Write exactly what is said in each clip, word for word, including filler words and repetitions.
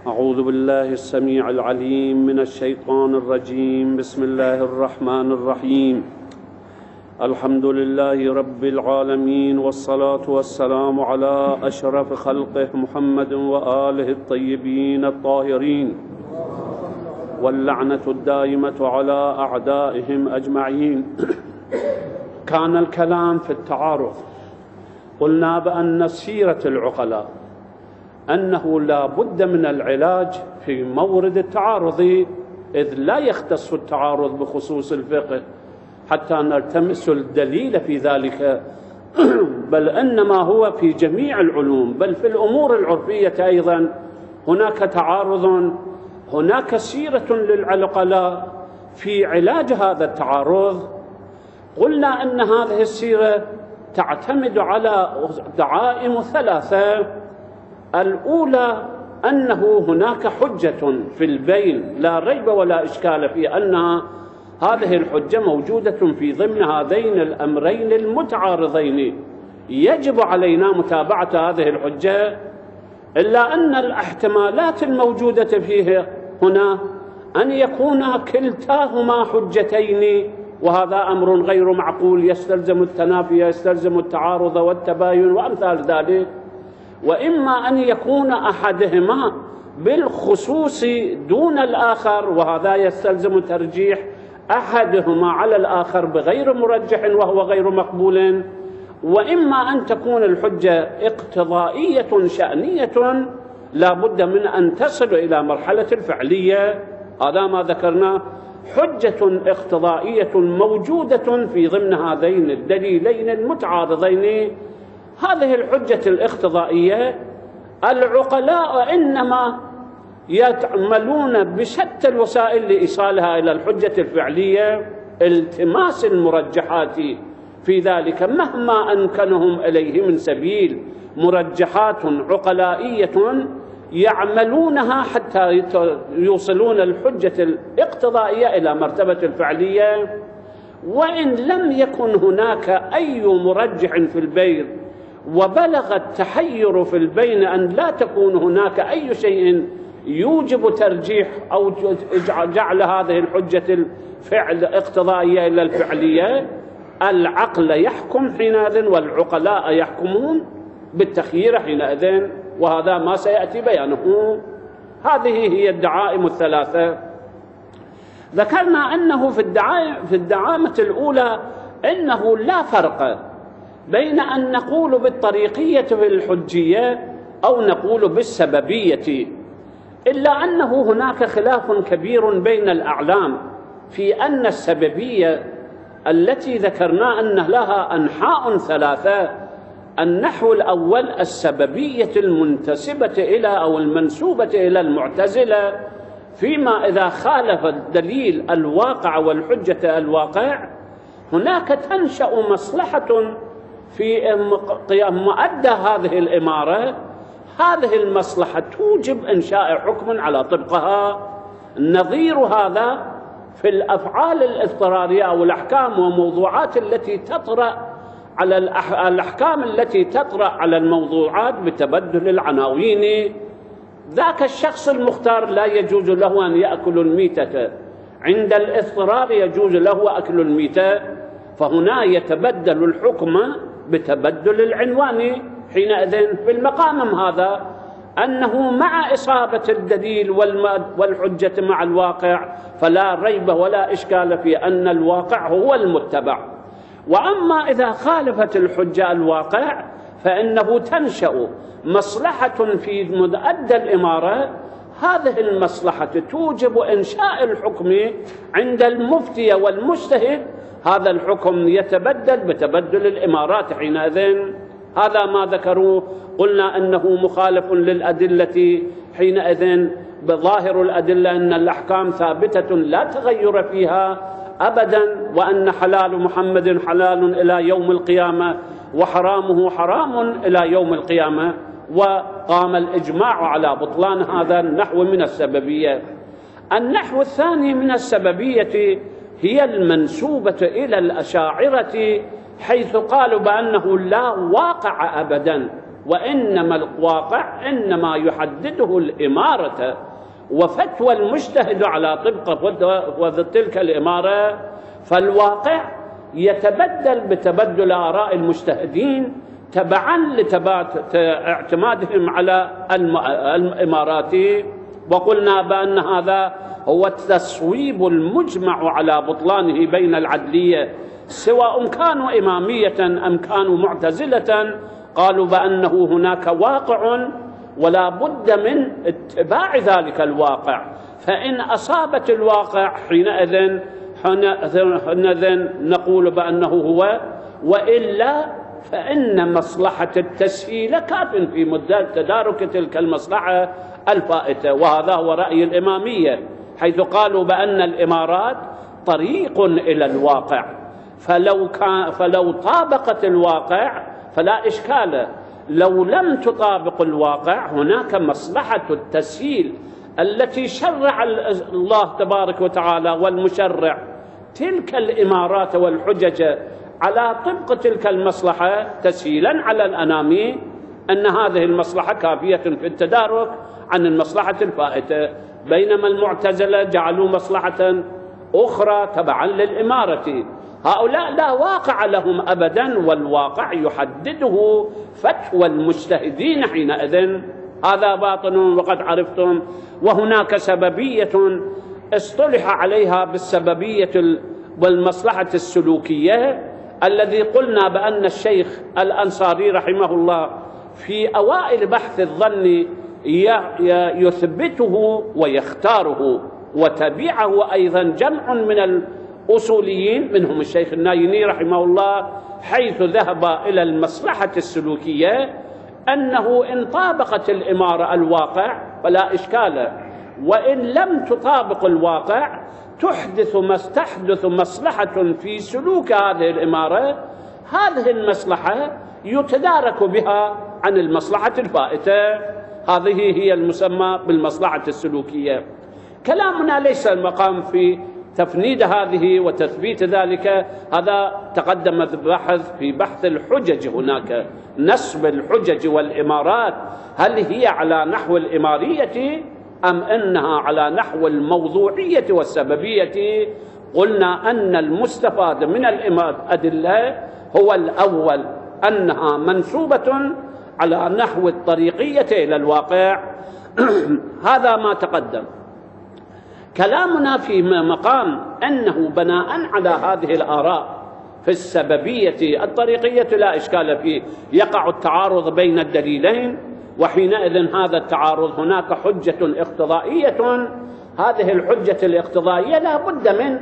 أعوذ بالله السميع العليم من الشيطان الرجيم. بسم الله الرحمن الرحيم. الحمد لله رب العالمين، والصلاة والسلام على أشرف خلقه محمد وآله الطيبين الطاهرين، واللعنة الدائمة على أعدائهم أجمعين. كان الكلام في التعارض. قلنا بأن سيرة العقلاء أنه لا بد من العلاج في مورد التعارض، إذ لا يختص التعارض بخصوص الفقه حتى نلتمس الدليل في ذلك، بل إنما هو في جميع العلوم، بل في الأمور العرفية أيضا هناك تعارض. هناك سيرة للعقلاء في علاج هذا التعارض. قلنا أن هذه السيرة تعتمد على دعائم ثلاثة. الأولى أنه هناك حجة في البين لا ريب ولا إشكال في أن هذه الحجة موجودة في ضمن هذين الأمرين المتعارضين، يجب علينا متابعة هذه الحجة، إلا أن الاحتمالات الموجودة فيه هنا أن يكون كلتاهما حجتين، وهذا أمر غير معقول، يستلزم التنافي، يستلزم التعارض والتباين وأمثال ذلك. وإما أن يكون أحدهما بالخصوص دون الآخر، وهذا يستلزم ترجيح أحدهما على الآخر بغير مرجح وهو غير مقبول. وإما أن تكون الحجة اقتضائية شأنية لا بد من أن تصل إلى مرحلة الفعلية، هذا ما ذكرناه. حجة اقتضائية موجودة في ضمن هذين الدليلين المتعارضين. هذه الحجة الاقتضائية العقلاء إنما يعملون بشتى الوسائل لإيصالها إلى الحجة الفعلية، التماس المرجحات في ذلك مهما أمكنهم إليه من سبيل، مرجحات عقلائية يعملونها حتى يوصلون الحجة الاقتضائية إلى مرتبة الفعلية. وإن لم يكن هناك أي مرجح في البين وبلغ التحير في البين أن لا تكون هناك أي شيء يوجب ترجيح أو جعل هذه الحجة الفعل اقتضائية إلى الفعلية، العقل يحكم حينئذ والعقلاء يحكمون بالتخيير حينئذ، وهذا ما سيأتي بيانه. هذه هي الدعائم الثلاثة. ذكرنا أنه في الدعائم في الدعامة الأولى أنه لا فرق بين أن نقول بالطريقية في الحجية أو نقول بالسببية، إلا أنه هناك خلاف كبير بين الأعلام في أن السببية التي ذكرنا أن لها أنحاء ثلاثة. النحو الأول السببية المنتسبة إلى أو المنسوبة إلى المعتزلة، فيما إذا خالف الدليل الواقع والحجة الواقع هناك تنشأ مصلحة في مؤدى هذه الإمارة. هذه المصلحة توجب إنشاء حكم على طبقها. نظير هذا في الأفعال الاضطرارية أو الأحكام وموضوعات التي تطرأ على الأحكام التي تطرأ على الموضوعات بتبدل العناوين. ذاك الشخص المختار لا يجوز له أن يأكل الميتة، عند الاضطرار يجوز له أكل الميتة، فهنا يتبدل الحكم بتبدل العنوان. حينئذ في المقام هذا أنه مع إصابة الدليل والحجة مع الواقع فلا ريب ولا إشكال في أن الواقع هو المتبع. وأما إذا خالفت الحجة الواقع فإنه تنشأ مصلحة في مؤدى الإمارة. هذه المصلحة توجب إنشاء الحكم عند المفتي والمجتهد، هذا الحكم يتبدل بتبدل الإمارات حينئذ. هذا ما ذكروه. قلنا أنه مخالف للأدلة حينئذ، بظاهر الأدلة أن الأحكام ثابتة لا تغير فيها أبدا، وأن حلال محمد حلال إلى يوم القيامة وحرامه حرام إلى يوم القيامة، وقام الإجماع على بطلان هذا النحو من السببية. النحو الثاني من السببية هي المنسوبة إلى الأشاعرة، حيث قالوا بأنه لا واقع أبدا وإنما الواقع إنما يحدده الإمارة وفتوى المجتهد على طبق تلك الإمارة، فالواقع يتبدل بتبدل آراء المجتهدين تبعا لاعتمادهم على الإمارات. وقلنا بأن هذا هو التصويب المجمع على بطلانه بين العدلية، سواء كانوا إمامية أم كانوا معتزلة، قالوا بأنه هناك واقع ولا بد من اتباع ذلك الواقع، فإن أصابت الواقع حينئذ حينئذ نقول بأنه هو، وإلا فإن مصلحة التسهيل كاف في مدة تدارك تلك المصلحة الفائتة. وهذا هو رأي الإمامية، حيث قالوا بأن الإمارات طريق إلى الواقع، فلو كان فلو طابقت الواقع فلا إشكال، لو لم تطابق الواقع هناك مصلحة التسهيل التي شرع الله تبارك وتعالى والمشرع تلك الإمارات والحجج على طبق تلك المصلحة تسهيلا على الأنام، أن هذه المصلحة كافية في التدارك عن المصلحة الفائتة، بينما المعتزلة جعلوا مصلحة أخرى تبعا للإمارة. هؤلاء لا واقع لهم أبدا، والواقع يحدده فتوى المجتهدين حينئذ. هذا باطل وقد عرفتم. وهناك سببية اصطلح عليها بالسببية والمصلحة السلوكية، الذي قلنا بأن الشيخ الأنصاري رحمه الله في أوائل بحث الظن يثبته ويختاره، وتبعه أيضا جمع من الأصوليين منهم الشيخ النايني رحمه الله، حيث ذهب إلى المصلحة السلوكية أنه إن طابقت الإمارة الواقع فلا إشكال، وإن لم تطابق الواقع تحدث تحدث مصلحة في سلوك هذه الإمارة، هذه المصلحة يتدارك بها عن المصلحة الفائتة. هذه هي المسمى بالمصلحة السلوكية. كلامنا ليس المقام في تفنيد هذه وتثبيت ذلك، هذا تقدم البحث في بحث الحجج. هناك نسب الحجج والإمارات، هل هي على نحو الإمارية أم أنها على نحو الموضوعية والسببية؟ قلنا أن المستفاد من الأدلة هو الأول، أنها منسوبة على نحو الطريقية إلى الواقع. هذا ما تقدم. كلامنا في مقام أنه بناء على هذه الآراء في السببية الطريقية لا إشكال فيه، يقع التعارض بين الدليلين، وحينئذ هذا التعارض هناك حجة اقتضائية، هذه الحجة الاقتضائية لا بد من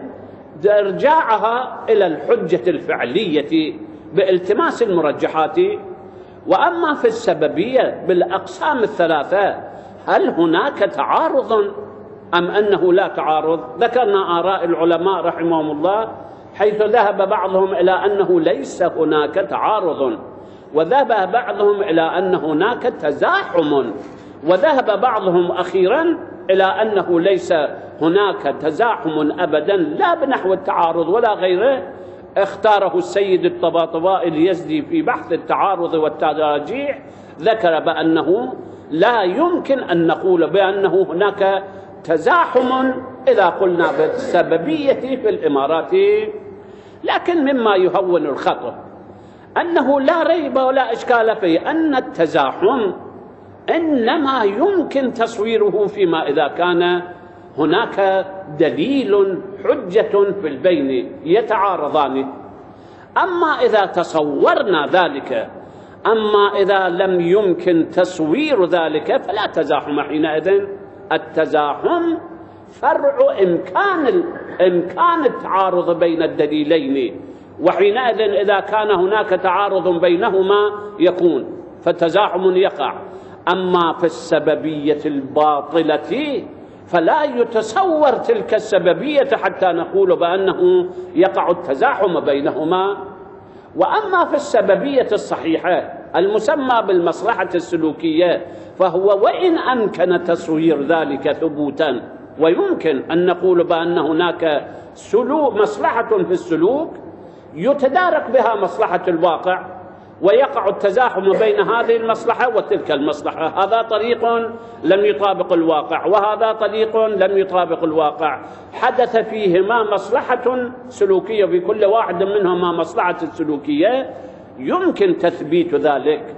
إرجاعها إلى الحجة الفعلية بالتماس المرجحات. وأما في السببية بالأقسام الثلاثة، هل هناك تعارض أم أنه لا تعارض؟ ذكرنا آراء العلماء رحمهم الله، حيث ذهب بعضهم إلى أنه ليس هناك تعارض، وذهب بعضهم إلى أن هناك تزاحم، وذهب بعضهم أخيرا إلى أنه ليس هناك تزاحم أبدا، لا بنحو التعارض ولا غيره. اختاره السيد الطباطبائي اليزدي في بحث التعارض والتراجيح، ذكر بأنه لا يمكن أن نقول بأنه هناك تزاحم إذا قلنا بالسببية في الإمارات. لكن مما يهون الخطر أنه لا ريب ولا إشكال فيه أن التزاحم إنما يمكن تصويره فيما إذا كان هناك دليل حجة في البين يتعارضان. أما إذا تصورنا ذلك، أما إذا لم يمكن تصوير ذلك فلا تزاحم حينئذ. التزاحم فرع إمكان إمكان التعارض بين الدليلين، وحينئذ إذا كان هناك تعارض بينهما يكون فالتزاحم يقع. أما في السببية الباطلة فلا يتصور تلك السببية حتى نقول بأنه يقع التزاحم بينهما. وأما في السببية الصحيحة المسمى بالمصلحة السلوكية، فهو وإن أمكن تصوير ذلك ثبوتا، ويمكن أن نقول بأن هناك سلوك مصلحة في السلوك يتدارك بها مصلحة الواقع، ويقع التزاحم بين هذه المصلحة وتلك المصلحة. هذا طريق لم يطابق الواقع وهذا طريق لم يطابق الواقع، حدث فيهما مصلحة سلوكية، في كل واحد منهما مصلحة السلوكية يمكن تثبيت ذلك،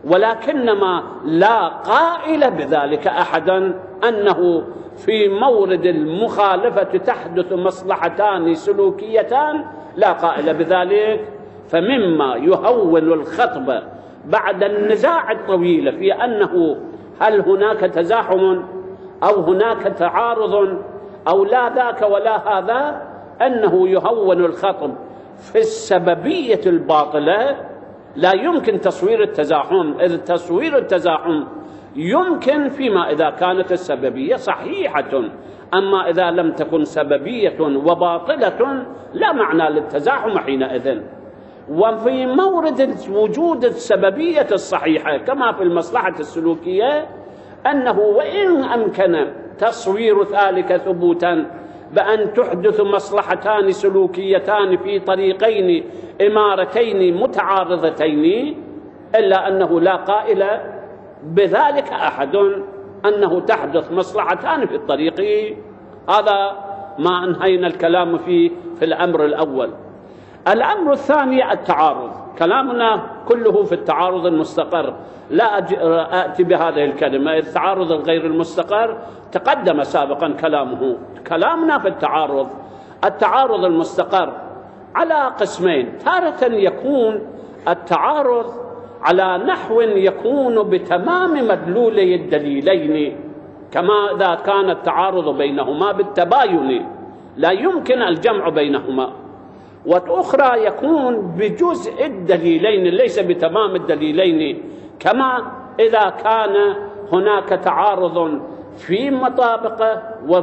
ولكنما لا قائل بذلك أحدا أنه في مورد المخالفة تحدث مصلحتان سلوكيتان، لا قائل بذلك. فمما يهول الخطبة بعد النزاع الطويل في أنه هل هناك تزاحم أو هناك تعارض أو لا ذاك ولا هذا، أنه يهون الخطب في السببية الباطلة. لا يمكن تصوير التزاحم، إذ تصوير التزاحم يمكن فيما إذا كانت السببية صحيحة، أما إذا لم تكن سببية وباطلة لا معنى للتزاحم حينئذ. وفي مورد وجود السببية الصحيحة كما في المصلحة السلوكية، أنه وإن أمكن تصوير ذلك ثبوتا بأن تحدث مصلحتان سلوكيتان في طريقين إمارتين متعارضتين، إلا أنه لا قائل بذلك أحد أنه تحدث مصلحتان في الطريق. هذا ما انهينا الكلام فيه في الأمر الأول. الأمر الثاني التعارض، كلامنا كله في التعارض المستقر، لا أتي بهذه الكلمة. التعارض الغير المستقر تقدم سابقا كلامه. كلامنا في التعارض، التعارض المستقر على قسمين. تارة يكون التعارض على نحو يكون بتمام مدلولي الدليلين، كما إذا كان التعارض بينهما بالتباين لا يمكن الجمع بينهما. وأخرى يكون بجزء الدليلين ليس بتمام الدليلين، كما إذا كان هناك تعارض في مطابقة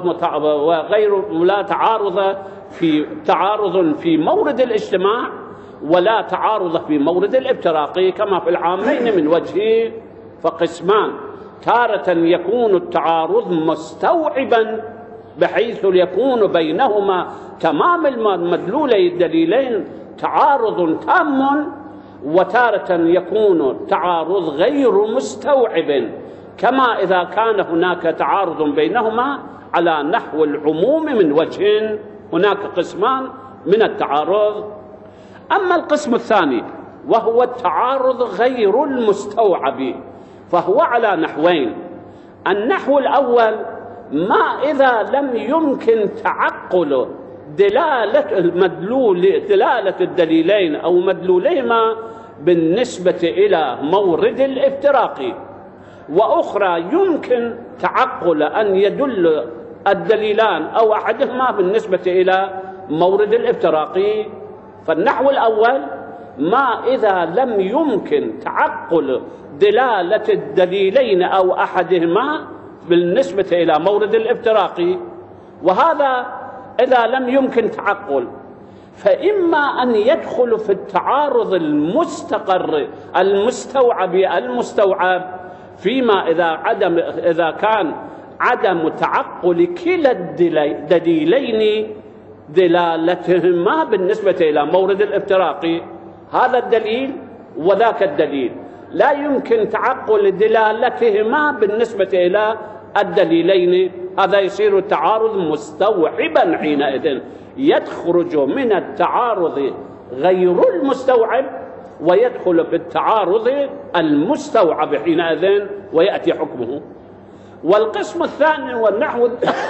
وغير لا تعارض في تعارض في مورد الاجتماع ولا تعارض في مورد الافتراق، كما في العامين من وجه. فقسمان، تارة يكون التعارض مستوعبا بحيث يكون بينهما تمام المدلولي الدليلين تعارض تام، وتارة يكون التعارض غير مستوعب، كما إذا كان هناك تعارض بينهما على نحو العموم من وجه. هناك قسمان من التعارض. أما القسم الثاني وهو التعارض غير المستوعب، فهو على نحوين. النحو الأول ما إذا لم يمكن تعقل دلالة المدلول دلالة الدليلين أو مدلوليهما بالنسبة إلى مورد الافتراق، وأخرى يمكن تعقل أن يدل الدليلان أو أحدهما بالنسبة إلى مورد الافتراق. فالنحو الأول ما إذا لم يمكن تعقل دلالة الدليلين أو أحدهما بالنسبة إلى مورد الافتراق، وهذا إذا لم يمكن تعقل فإما أن يدخل في التعارض المستقر المستوعب المستوعب فيما إذا عدم إذا كان عدم تعقل كلا الدليلين دلالتهما بالنسبة إلى مورد الافتراق. هذا الدليل وذاك الدليل لا يمكن تعقل دلالتهما بالنسبة إلى الدليلين، هذا يصير التعارض مستوعبا حينئذ، يخرج من التعارض غير المستوعب ويدخل في التعارض المستوعب حينئذ ويأتي حكمه. والقسم الثاني والنحو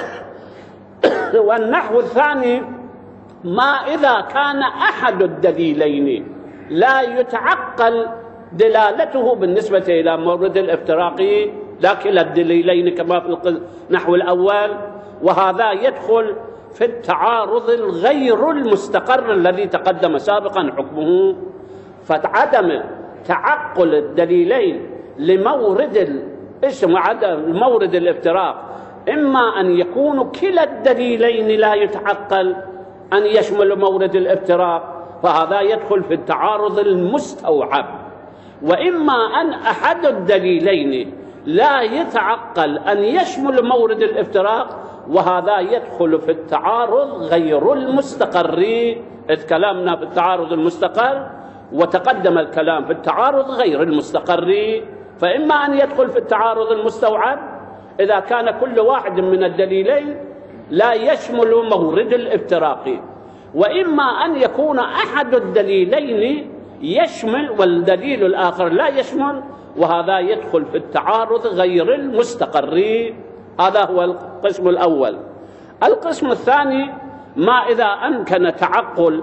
والنحو الثاني ما إذا كان أحد الدليلين لا يتعقل دلالته بالنسبة إلى مورد الافتراق لا كلا الدليلين كما في النحو الأول، وهذا يدخل في التعارض الغير المستقر الذي تقدم سابقا حكمه. فعدم تعقل الدليلين لمورد الاسم وعدم مورد الافتراق إما أن يكون كلا الدليلين لا يتعقل أن يشمل مورد الافتراق، فهذا يدخل في التعارض المستوعب، وإما أن أحد الدليلين لا يتعقل أن يشمل مورد الافتراق، وهذا يدخل في التعارض غير المستقر. إذ كلامنا في التعارض المستقر وتقدم الكلام في التعارض غير المستقر، فإما أن يدخل في التعارض المستوعب إذا كان كل واحد من الدليلين لا يشمل مورد الافتراق، وإما أن يكون أحد الدليلين يشمل والدليل الآخر لا يشمل، وهذا يدخل في التعارض غير المستقر. هذا هو القسم الأول. القسم الثاني ما إذا أمكن تعقل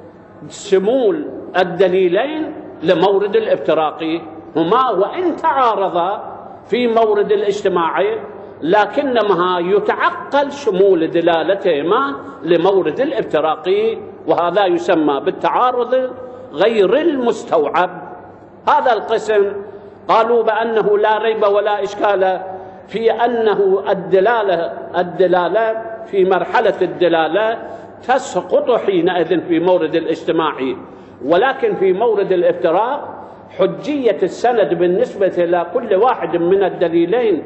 شمول الدليلين لمورد الافتراق، هما وإن تعارضا في مورد الاجتماع لكنما يتعقل شمول دلالتهما لمورد الافتراق، وهذا يسمى بالتعارض غير المستوعب. هذا القسم قالوا بأنه لا ريب ولا إشكال في أنه الدلالة الدلالة في مرحلة الدلالة تسقط حينئذ في مورد الاجتماع، ولكن في مورد الافتراق حجية السند بالنسبة إلى كل واحد من الدليلين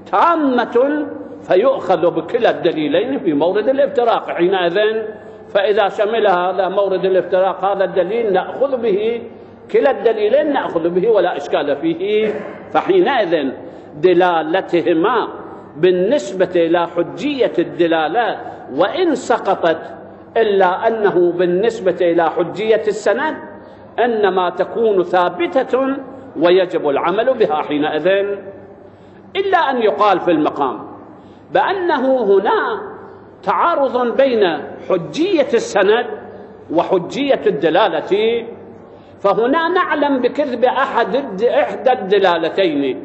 تامة، فيؤخذ بكلا الدليلين في مورد الافتراق حينئذ. فإذا شمل هذا مورد الافتراق هذا الدليل نأخذ به، كلا الدليلين نأخذ به ولا إشكال فيه. فحينئذ دلالتهما بالنسبة إلى حجية الدلالة وإن سقطت، إلا أنه بالنسبة إلى حجية السند إنما تكون ثابتة ويجب العمل بها حينئذ. إلا أن يقال في المقام بأنه هنا تعارض بين حجية السند وحجية الدلالة، فهنا نعلم بكذب أحد إحدى الدلالتين،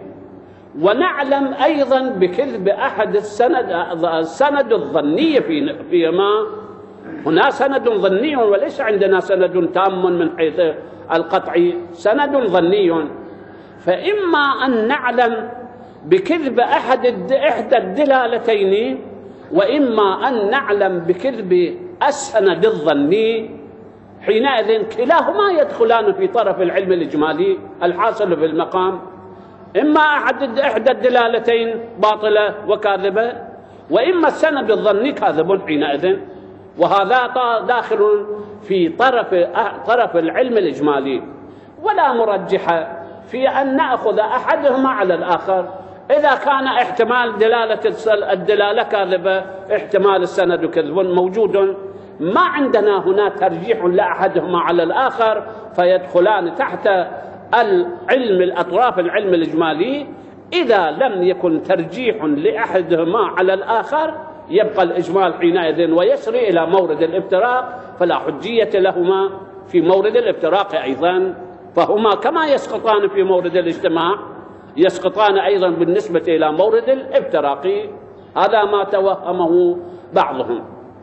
ونعلم أيضا بكذب أحد السند السند الظني فيما هنا سند ظني وليس عندنا سند تام من حيث القطع، سند ظني. فإما أن نعلم بكذب أحد إحدى الدلالتين، وإما أن نعلم بكذب السند الظني، حينئذ كلاهما يدخلان في طرف العلم الإجمالي الحاصل في المقام. إما أحد إحدى الدلالتين باطلة وكاذبة، وإما السند الظني كاذب حينئذ، وهذا داخل في طرف طرف العلم الإجمالي. ولا مرجح في أن نأخذ أحدهما على الآخر. إذا كان احتمال دلالة الدلالة كاذبة احتمال السند كذب موجود، ما عندنا هنا ترجيح لأحدهما على الآخر، فيدخلان تحت العلم الأطراف العلم الإجمالي. إذا لم يكن ترجيح لأحدهما على الآخر يبقى الإجمال حينئذ ويسري إلى مورد الافتراق، فلا حجية لهما في مورد الافتراق أيضا، فهما كما يسقطان في مورد الاجتماع يسقطان أيضا بالنسبة إلى مورد الافتراق. هذا ما توهمه بعضهم.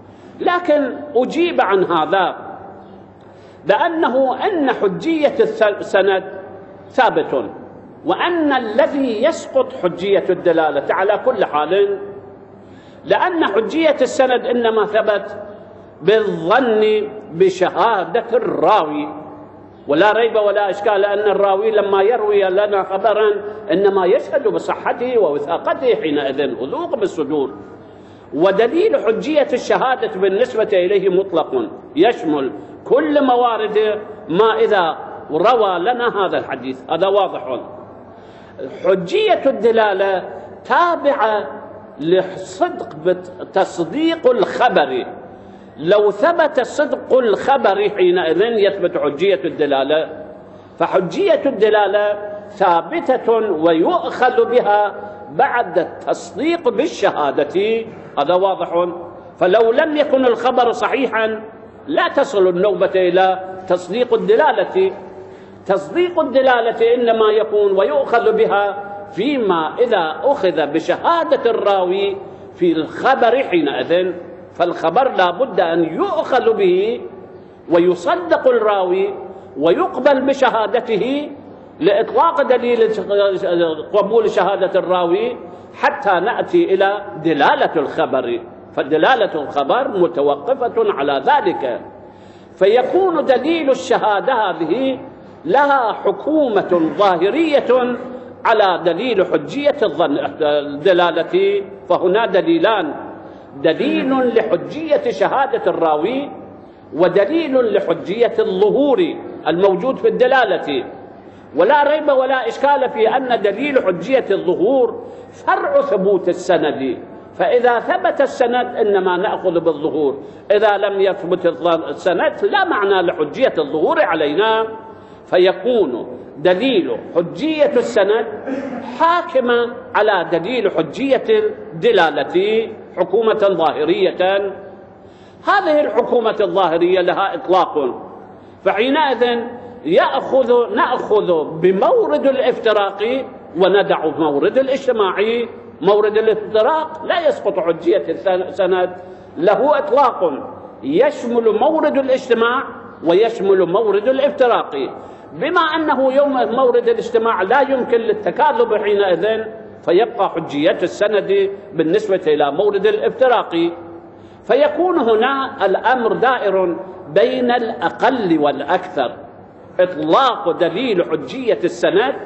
لكن أجيب عن هذا بأنه أن حجية السند ثابت، وأن الذي يسقط حجية الدلالة على كل حال، لأن حجية السند إنما ثبت بالظن بشهادة الراوي، ولا ريب ولا إشكال أن الراوي لما يروي لنا خبرا إنما يشهد بصحته ووثاقته حينئذ وثوق بالصدور. ودليل حجية الشهادة بالنسبة إليه مطلق يشمل كل موارد ما إذا روى لنا هذا الحديث، هذا واضح. حجية الدلالة تابعة لصدق تصديق الخبر. لو ثبت صدق الخبر حينئذ يثبت حجية الدلالة، فحجية الدلالة ثابتة ويؤخذ بها بعد التصديق بالشهادة، هذا واضح. فلو لم يكن الخبر صحيحا لا تصل النوبة إلى تصديق الدلالة. تصديق الدلالة إنما يكون ويؤخذ بها فيما إذا أخذ بشهادة الراوي في الخبر حينئذ، فالخبر لا بد أن يؤخذ به ويصدق الراوي ويقبل بشهادته لإطلاق دليل قبول شهادة الراوي حتى نأتي إلى دلالة الخبر. فدلالة الخبر متوقفة على ذلك، فيكون دليل الشهادة هذه لها حكومة ظاهرية على دليل حجية الدلالة. فهنا دليلان: دليل لحجية شهادة الراوي، ودليل لحجية الظهور الموجود في الدلالة. ولا ريب ولا إشكال في أن دليل حجية الظهور فرع ثبوت السند، فإذا ثبت السند إنما نأخذ بالظهور، إذا لم يثبت السند لا معنى لحجية الظهور علينا، فيكون دليل حجية السند حاكما على دليل حجية الدلالة حكومة ظاهرية. هذه الحكومة الظاهرية لها إطلاق، فحينئذ يأخذ نأخذ بمورد الافتراق وندع مورد الاجتماع. مورد الافتراق لا يسقط حجية السند، له إطلاق يشمل مورد الاجتماع ويشمل مورد الافتراق، بما أنه يوم مورد الاجتماع لا يمكن للتكاذب حينئذ، فيبقى حجية السند بالنسبة إلى مورد الافتراق. فيكون هنا الأمر دائر بين الأقل والأكثر، إطلاق دليل حجية السند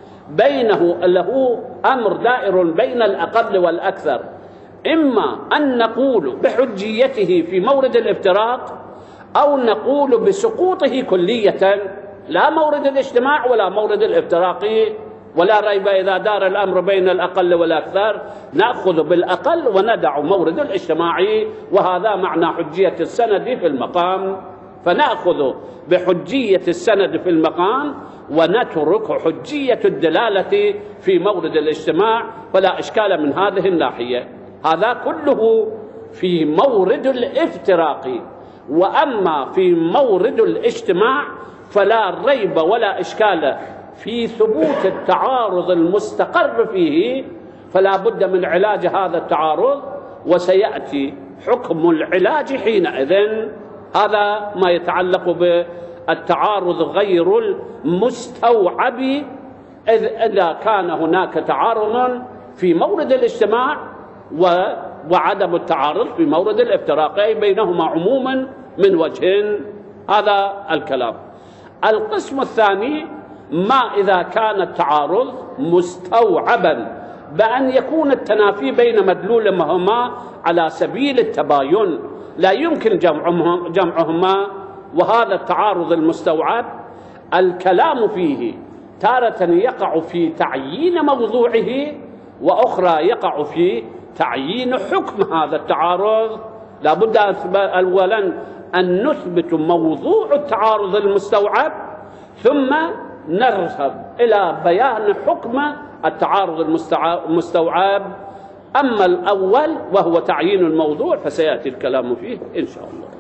بينه له أمر دائر بين الأقل والأكثر، إما أن نقول بحجيته في مورد الافتراق أو نقول بسقوطه كلية، لا مورد الاجتماع ولا مورد الافتراق. ولا ريب إذا دار الأمر بين الأقل والأكثر نأخذ بالأقل وندع مورد الاجتماع، وهذا معنى حجية السند في المقام. فنأخذ بحجية السند في المقام ونترك حجية الدلالة في مورد الاجتماع، فلا إشكال من هذه الناحية. هذا كله في مورد الافتراق، وأما في مورد الاجتماع فلا ريب ولا إشكال في ثبوت التعارض المستقر فيه، فلا بد من علاج هذا التعارض، وسيأتي حكم العلاج حينئذ. هذا ما يتعلق بالتعارض غير المستوعب، إذ إذا كان هناك تعارض في مورد الاجتماع وعدم التعارض في مورد الافتراق، أي بينهما عموما من وجه. هذا الكلام. القسم الثاني ما إذا كان التعارض مستوعبا بأن يكون التنافي بين مدلولهما على سبيل التباين، لا يمكن جمعهما, جمعهما وهذا التعارض المستوعب الكلام فيه تارة يقع في تعيين موضوعه، وأخرى يقع في تعيين حكم هذا التعارض. لا بد أولا أن نثبت موضوع التعارض المستوعب، ثم نذهب إلى بيان حكم التعارض المستوعب. أما الأول وهو تعيين الموضوع فسيأتي الكلام فيه إن شاء الله.